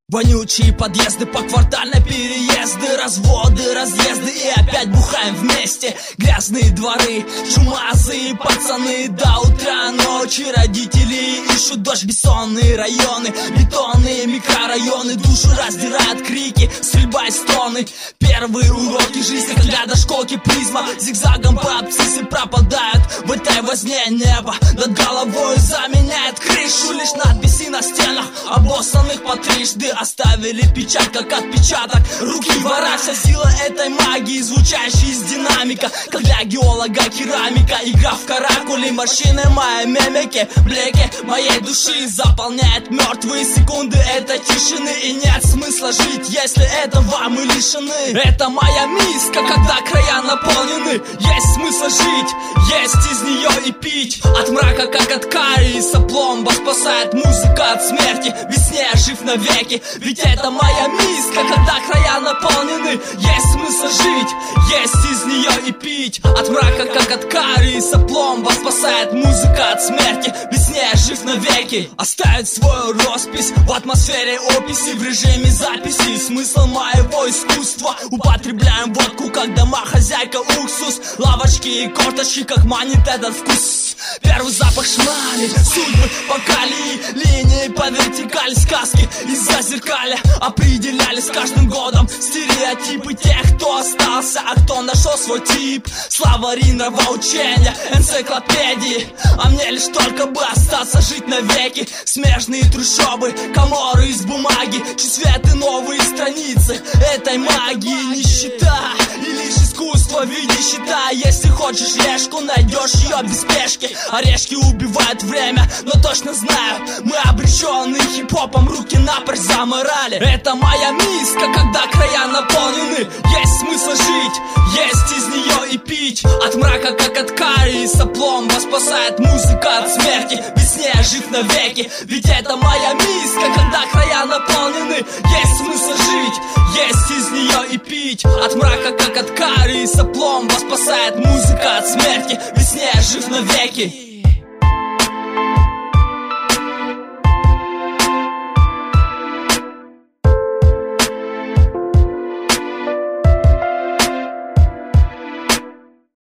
Вонючие подъезды, поквартальные переезды, разводы, разъезды и опять бухаем вместе. Грязные дворы, чумазые пацаны до утра ночи. Родители ищут дождь, бессонные районы, бетонные микрорайоны. Душу раздирают крики, стрельба и стоны. Первые уроки жизни, когда до школки призма зигзагом по абсциссе пропадают. В этой возне небо над головой заменяет крышу. Лишь надписи на стенах, обоссанных по трижды, оставили печать, как отпечаток руки вора. Вся сила этой магии, звучащей из динамика, как для геолога керамика. Игра в каракули, морщины моей мимики, блеки моей души заполняет мертвые секунды этой тишины. И нет смысла жить, если этого мы лишены. Это моя миска, когда края наполнены. Есть смысл жить, есть из нее и пить. От мрака, как от кариеса, пломба спасает музыка от смерти. Весне жив навеки, ведь это моя миска, когда края наполнены. Есть смысл жить, есть из нее и пить. От мрака, как от кариеса, пломба спасает музыка от смерти. Весне жив навеки. Оставить свою роспись в атмосфере описи, в режиме записи. Смысл моего искусства: употребляем водку, как домохозяйка уксус. Лавочки и корточки, как манит этот вкус. Первый запах шмали, судьбы по калии, линии по вертикали, сказки из-за зеркаля определяли с каждым годом стереотипы тех, кто остался, а кто нашел свой тип. Словари, нравоучения, энциклопедии, а мне лишь только бы остаться жить навеки. Смежные трущобы, коморы из бумаги, чуть свет и новые страницы этой магии. Нищета и лишь искусство в виде щита. Если хочешь решку, найдешь ее без спешки. Орешки убивают время, но точно знаю, мы обреченные хип-хопом, руки напрочь заморали. Это моя миска, когда края наполнены. Есть смысл жить, есть из нее и пить. От мрака, как от кариеса, пломба спасает музыка от смерти. Весне жив навеки, ведь это моя миска, когда края наполнены. Есть смысл жить, есть из нее и пить. От мрака, как от кариеса, пломба спасает музыка от смерти. Весне жив навеки.